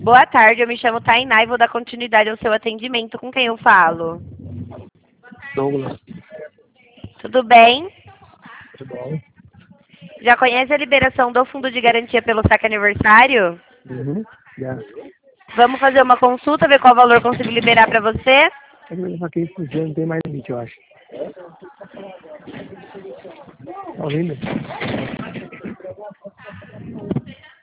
Boa tarde, eu me chamo Tainá e vou dar continuidade ao seu atendimento. Com quem eu falo? Douglas, Tudo bem? tudo bom? Já conhece a liberação do fundo de garantia pelo saque aniversário? Uhum. Já. Vamos fazer uma consulta, ver qual valor consigo liberar para você? É que eu saquei por dia, não tem mais limite, eu acho. Tá ouvindo?